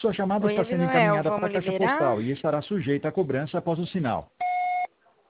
Sua chamada Oi, está sendo Abimael, encaminhada para vamos a caixa liberar? postal e estará sujeita a cobrança após o sinal.